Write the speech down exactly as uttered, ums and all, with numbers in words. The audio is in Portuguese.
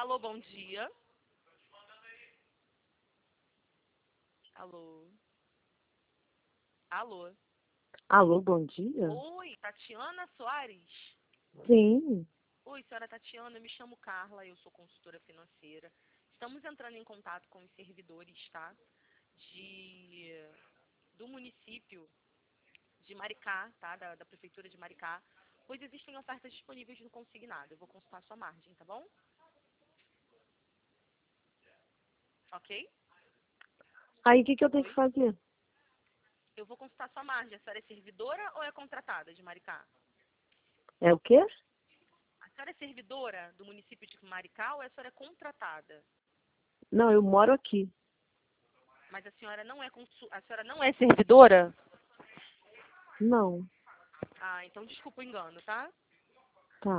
Alô, bom dia. Alô. Alô. Alô, bom dia? Oi, Tatiana Soares? Sim. Oi, senhora Tatiana, eu me chamo Carla, eu sou consultora financeira. Estamos entrando em contato com os servidores, tá? De, do município de Maricá, tá? Da, da prefeitura de Maricá, pois existem ofertas disponíveis no consignado. Eu vou consultar a sua margem, tá bom? Ok? Aí, o que, que eu tenho que Oi? fazer? Eu vou consultar a sua margem. A senhora é servidora ou é contratada de Maricá? É o quê? A senhora é servidora do município de Maricá ou a senhora é contratada? Não, eu moro aqui. Mas a senhora não é consu- a senhora não é servidora? Não. Ah, então desculpa o engano, tá?